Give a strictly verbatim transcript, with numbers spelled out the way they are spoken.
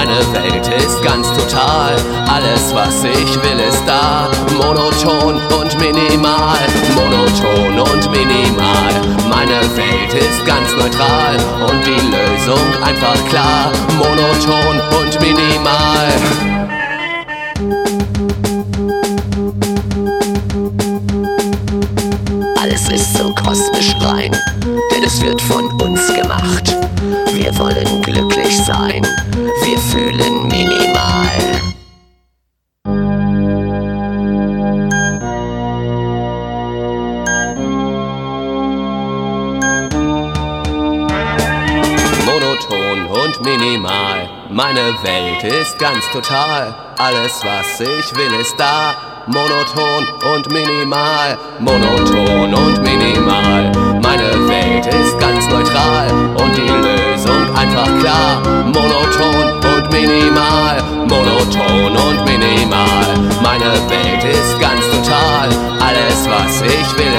Meine Welt ist ganz total, alles was ich will ist da. Monoton und minimal, monoton und minimal. Meine Welt ist ganz neutral und die Lösung einfach klar. Monoton und minimal. Alles ist so kosmisch rein, denn es wird von uns gemacht. Wir wollen glücklich sein, wir fühlen minimal. Monoton und minimal, meine Welt ist ganz total. Alles was ich will ist da. Monoton und minimal, monoton und minimal. Meine Welt ist ganz neutral und die Lösung einfach klar. Monoton und minimal, monoton und minimal. Meine Welt ist ganz total, alles was ich will